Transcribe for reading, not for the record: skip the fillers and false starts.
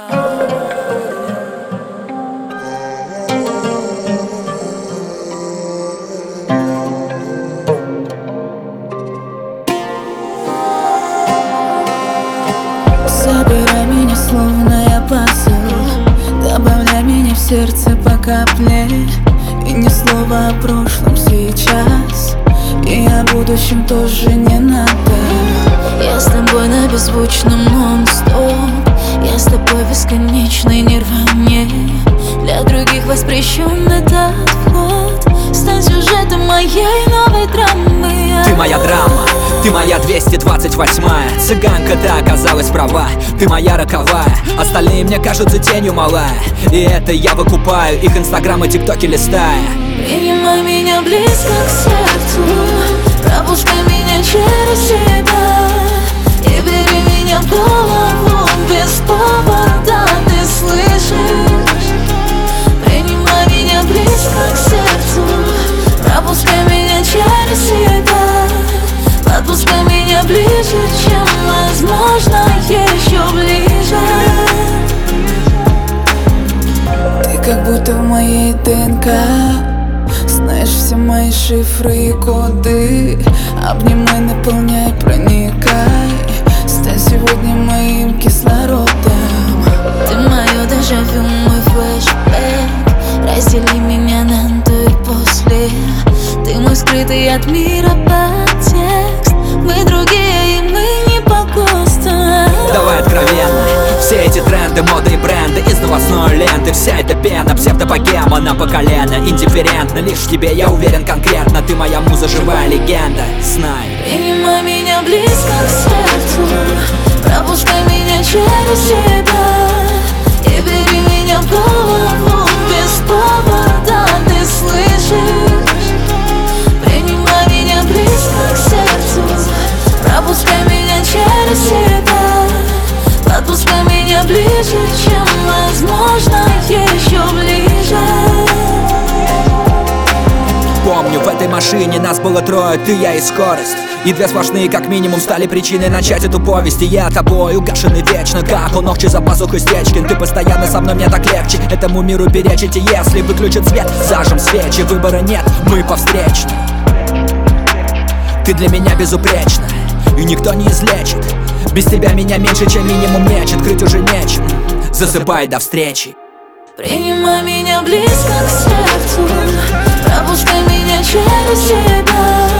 Собирай меня, словно я пазл, добавляй меня в сердце по капле. И ни слова о прошлом сейчас, и о будущем тоже не надо. Я с тобой на беззвучном нон-стоп, я с тобой в бесконечной нирване. Для других воспрещен этот вход, стань сюжетом моей новой драмы. Ты моя драма, ты моя 228-я. Цыганка, ты оказалась права, ты моя роковая. Остальные мне кажутся тенью малая, и это я выкупаю их инстаграм и тиктоки листая. Принимай меня близко к сердцу, пропускай меня через себя и бери меня в голову без повода, ты слышишь? Принимай меня близко к сердцу, пропускай меня через себя, подпускай меня ближе, чем возможно, еще ближе. Ты как будто в моей ДНК, знаешь все мои шифры и коды. Обнимай, наполняй, проникай, стань сегодня моим кислородом. Ты мое дежавю, мой флешбэк, раздели меня на до и после. Ты мой скрытый от мира подтекст, мы другие и мы не по ГОСТу. Давай откровенно, все эти тренды, моды и бренды из новостной ленты. Вся эта пена, псевдобогема на по колено. Индифферентно, лишь в тебе я уверен конкретно. Ты моя муза, живая легенда, знай. Принимай меня близко к сердцу, пропускай меня через себя и бери меня в голову без повода, ты слышишь? Принимай меня близко к сердцу, пропускай меня через себя, подпускай меня ближе, чем возможно, еще ближе. Помню, в этой машине нас было трое, ты, я и скорость. И две сплошные, как минимум, стали причиной начать эту повесть. И я тобой угашенный вечно, как у ногчи за пазухой Стечкин. Ты постоянно со мной, мне так легче этому миру перечить. И если выключат свет, зажжем свечи. Выбора нет, мы повстречны. Ты для меня безупречна, и никто не излечит. Без тебя меня меньше, чем минимум мечет. Крыть уже нечем, засыпай, до встречи. Принимай меня близко к сердцу, пропускай меня через себя